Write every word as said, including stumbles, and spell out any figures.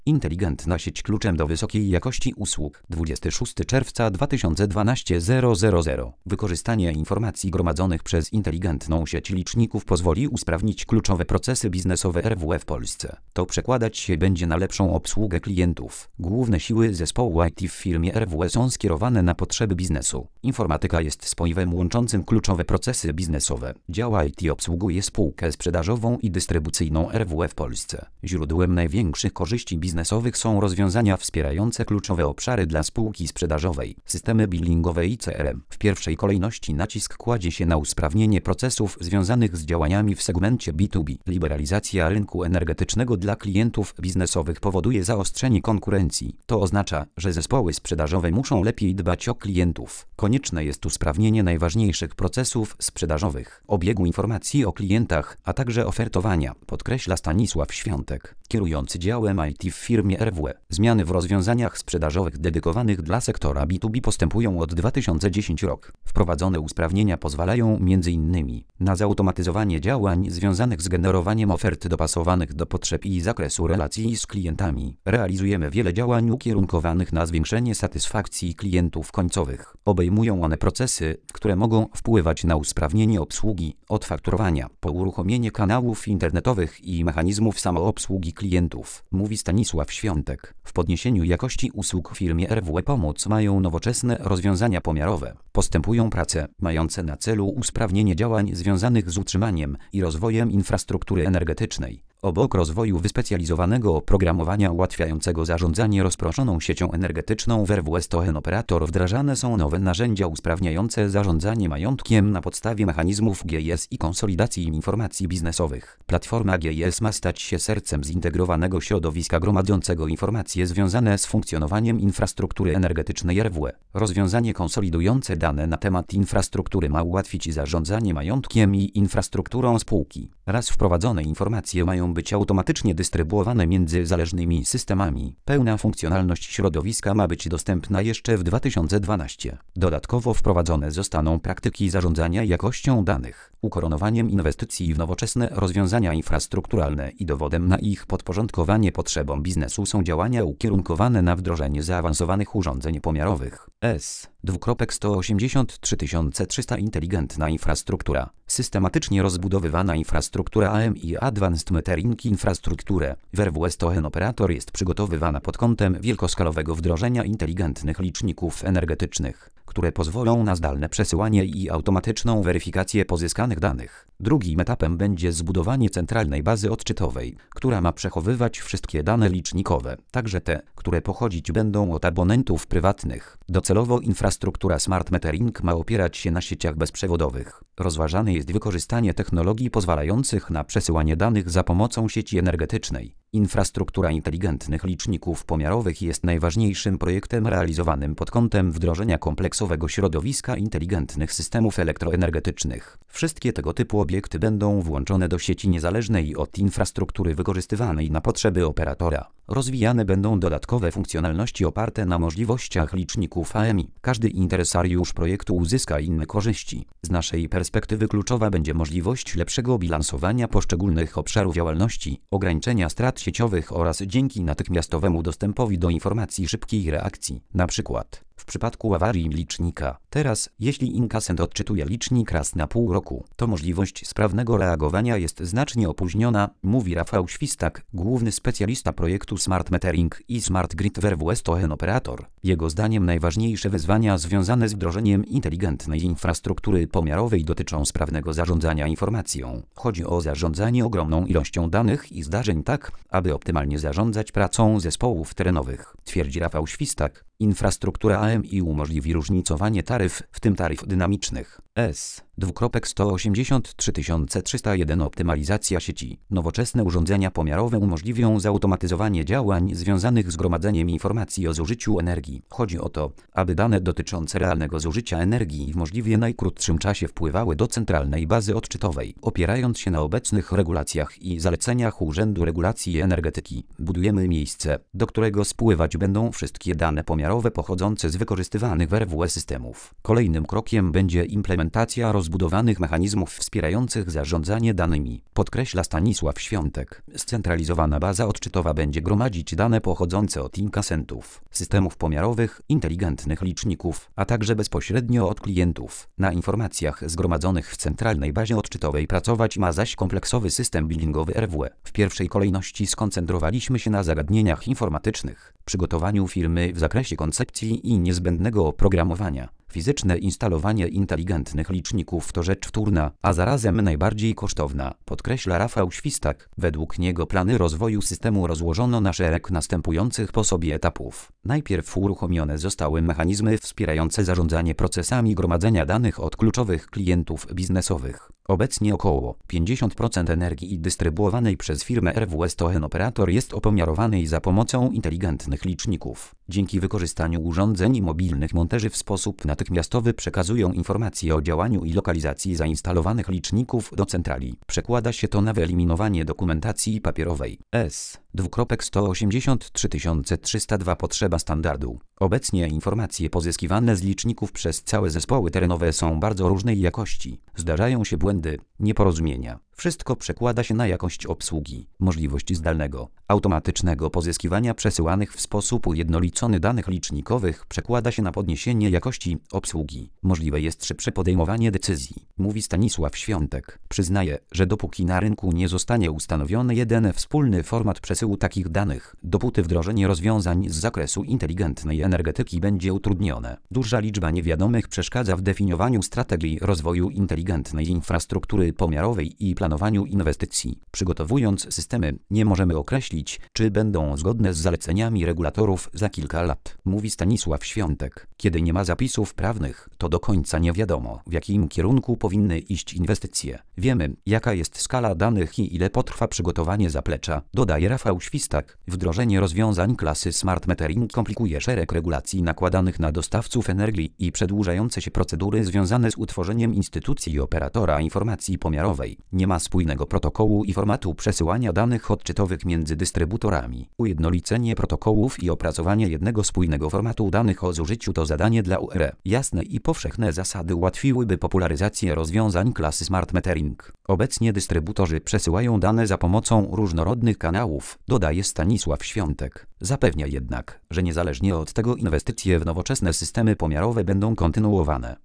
Inteligentna sieć kluczem do wysokiej jakości usług. dwudziestego szóstego czerwca dwa tysiące dwunastego zero zero zero. Wykorzystanie informacji gromadzonych przez inteligentną sieć liczników pozwoli usprawnić kluczowe procesy biznesowe R W E w Polsce. To przekładać się będzie na lepszą obsługę klientów. Główne siły zespołu I T w firmie R W E są skierowane na potrzeby biznesu. Informatyka jest spoiwem łączącym kluczowe procesy biznesowe. Dział I T obsługuje spółkę sprzedażową i dystrybucyjną R W E w Polsce. Źródłem największych korzyści biznesowych są rozwiązania wspierające kluczowe obszary dla spółki sprzedażowej, systemy billingowe i C R M. W pierwszej kolejności nacisk kładzie się na usprawnienie procesów związanych z działaniami w segmencie B dwa B. Liberalizacja rynku energetycznego dla klientów biznesowych powoduje zaostrzenie konkurencji. To oznacza, że zespoły sprzedażowe muszą lepiej dbać o klientów. Konieczne jest usprawnienie najważniejszych procesów sprzedażowych, obiegu informacji o klientach, a także ofertowania, podkreśla Stanisław Świątek, kierujący działem I T w firmie R W E. Zmiany w rozwiązaniach sprzedażowych dedykowanych dla sektora B dwa B postępują od dwa tysiące dziesiątego roku. Wprowadzone usprawnienia pozwalają między innymi na zautomatyzowanie działań związanych z generowaniem ofert dopasowanych do potrzeb i zakresu relacji z klientami. Realizujemy wiele działań ukierunkowanych na zwiększenie satysfakcji klientów końcowych. Obejmują one procesy, które mogą wpływać na usprawnienie obsługi, od fakturowania po uruchomienie kanałów internetowych i mechanizmów samoobsługi klientów, mówi Stanisław Świątek. W podniesieniu jakości usług w firmie R W E pomóc mają nowoczesne rozwiązania pomiarowe. Postępują prace mające na celu usprawnienie działań związanych z utrzymaniem i rozwojem infrastruktury energetycznej. Obok rozwoju wyspecjalizowanego oprogramowania ułatwiającego zarządzanie rozproszoną siecią energetyczną w R W E Stohen Operator wdrażane są nowe narzędzia usprawniające zarządzanie majątkiem na podstawie mechanizmów G I S i konsolidacji informacji biznesowych. Platforma G I S ma stać się sercem zintegrowanego środowiska gromadzącego informacje związane z funkcjonowaniem infrastruktury energetycznej R W E. Rozwiązanie konsolidujące dane na temat infrastruktury ma ułatwić zarządzanie majątkiem i infrastrukturą spółki. Raz wprowadzone informacje mają być automatycznie dystrybuowane między zależnymi systemami. Pełna funkcjonalność środowiska ma być dostępna jeszcze w dwa tysiące dwunastym. Dodatkowo wprowadzone zostaną praktyki zarządzania jakością danych. Ukoronowaniem inwestycji w nowoczesne rozwiązania infrastrukturalne i dowodem na ich podporządkowanie potrzebom biznesu są działania ukierunkowane na wdrożenie zaawansowanych urządzeń pomiarowych. S. sto osiemdziesiąt trzy tysiące trzysta Inteligentna infrastruktura. Systematycznie rozbudowywana infrastruktura A M i Advanced Metering Infrastrukturę w R W E Stohen Operator jest przygotowywana pod kątem wielkoskalowego wdrożenia inteligentnych liczników energetycznych, które pozwolą na zdalne przesyłanie i automatyczną weryfikację pozyskanych danych. Drugim etapem będzie zbudowanie centralnej bazy odczytowej, która ma przechowywać wszystkie dane licznikowe, także te, które pochodzić będą od abonentów prywatnych. Docelowo infrastruktura Smart Metering ma opierać się na sieciach bezprzewodowych. Rozważane jest wykorzystanie technologii pozwalających na przesyłanie danych za pomocą sieci energetycznej. Infrastruktura inteligentnych liczników pomiarowych jest najważniejszym projektem realizowanym pod kątem wdrożenia kompleksowego środowiska inteligentnych systemów elektroenergetycznych. Wszystkie tego typu obiekty będą włączone do sieci niezależnej od infrastruktury wykorzystywanej na potrzeby operatora. Rozwijane będą dodatkowe funkcjonalności oparte na możliwościach liczników A M I. Każdy interesariusz projektu uzyska inne korzyści. Z naszej perspektywy kluczowa będzie możliwość lepszego bilansowania poszczególnych obszarów działalności, ograniczenia strat sieciowych oraz dzięki natychmiastowemu dostępowi do informacji szybkiej reakcji. Na przykład w przypadku awarii licznika. Teraz, jeśli inkasent odczytuje licznik raz na pół roku, to możliwość sprawnego reagowania jest znacznie opóźniona, mówi Rafał Świstak, główny specjalista projektu Smart Metering i Smart Grid w R W E Stohen Operator. Jego zdaniem najważniejsze wyzwania związane z wdrożeniem inteligentnej infrastruktury pomiarowej dotyczą sprawnego zarządzania informacją. Chodzi o zarządzanie ogromną ilością danych i zdarzeń tak, aby optymalnie zarządzać pracą zespołów terenowych, twierdzi Rafał Świstak. Infrastruktura A M I umożliwi różnicowanie taryf, w tym taryf dynamicznych. S. sto osiemdziesiąt trzy tysiące trzysta jeden Optymalizacja sieci. Nowoczesne urządzenia pomiarowe umożliwią zautomatyzowanie działań związanych z gromadzeniem informacji o zużyciu energii. Chodzi o to, aby dane dotyczące realnego zużycia energii w możliwie najkrótszym czasie wpływały do centralnej bazy odczytowej. Opierając się na obecnych regulacjach i zaleceniach Urzędu Regulacji Energetyki, budujemy miejsce, do którego spływać będą wszystkie dane pomiarowe pochodzące z wykorzystywanych w R W E systemów. Kolejnym krokiem będzie implementacja rozwiązań rozbudowanych mechanizmów wspierających zarządzanie danymi, podkreśla Stanisław Świątek. Scentralizowana baza odczytowa będzie gromadzić dane pochodzące od inkasentów, systemów pomiarowych, inteligentnych liczników, a także bezpośrednio od klientów. Na informacjach zgromadzonych w centralnej bazie odczytowej pracować ma zaś kompleksowy system billingowy R W E. W pierwszej kolejności skoncentrowaliśmy się na zagadnieniach informatycznych, przygotowaniu firmy w zakresie koncepcji i niezbędnego oprogramowania. Fizyczne instalowanie inteligentnych liczników to rzecz wtórna, a zarazem najbardziej kosztowna, podkreśla Rafał Świstak. Według niego plany rozwoju systemu rozłożono na szereg następujących po sobie etapów. Najpierw uruchomione zostały mechanizmy wspierające zarządzanie procesami gromadzenia danych od kluczowych klientów biznesowych. Obecnie około pięćdziesiąt procent energii dystrybuowanej przez firmę R W S Tohen Operator jest opomiarowanej za pomocą inteligentnych liczników. Dzięki wykorzystaniu urządzeń mobilnych monterzy w sposób natychmiastowy przekazują informacje o działaniu i lokalizacji zainstalowanych liczników do centrali. Przekłada się to na wyeliminowanie dokumentacji papierowej. S sto osiemdziesiąt trzy tysiące trzysta dwa potrzeba standardu. Obecnie informacje pozyskiwane z liczników przez całe zespoły terenowe są bardzo różnej jakości. Zdarzają się błędy, nieporozumienia. Wszystko przekłada się na jakość obsługi, możliwość zdalnego, automatycznego pozyskiwania przesyłanych w sposób ujednolicony danych licznikowych przekłada się na podniesienie jakości obsługi. Możliwe jest szybsze podejmowanie decyzji, mówi Stanisław Świątek. Przyznaje, że dopóki na rynku nie zostanie ustanowiony jeden wspólny format przesyłu takich danych, dopóty wdrożenie rozwiązań z zakresu inteligentnej energetyki będzie utrudnione. Duża liczba niewiadomych przeszkadza w definiowaniu strategii rozwoju inteligentnej infrastruktury pomiarowej i planowaniu inwestycji. Przygotowując systemy, nie możemy określić, czy będą zgodne z zaleceniami regulatorów za kilka lat, mówi Stanisław Świątek. Kiedy nie ma zapisów prawnych, to do końca nie wiadomo, w jakim kierunku powinny iść inwestycje. Wiemy, jaka jest skala danych i ile potrwa przygotowanie zaplecza, dodaje Rafał Świstak. Wdrożenie rozwiązań klasy Smart Metering komplikuje szereg regulacji nakładanych na dostawców energii i przedłużające się procedury związane z utworzeniem instytucji i operatora informacji pomiarowej. Nie ma spójnego protokołu i formatu przesyłania danych odczytowych między dystrybutorami. Ujednolicenie protokołów i opracowanie jednego spójnego formatu danych o zużyciu to zadanie dla U R E. Jasne i powszechne zasady ułatwiłyby popularyzację rozwiązań klasy Smart Metering. Obecnie dystrybutorzy przesyłają dane za pomocą różnorodnych kanałów, dodaje Stanisław Świątek. Zapewnia jednak, że niezależnie od tego inwestycje w nowoczesne systemy pomiarowe będą kontynuowane.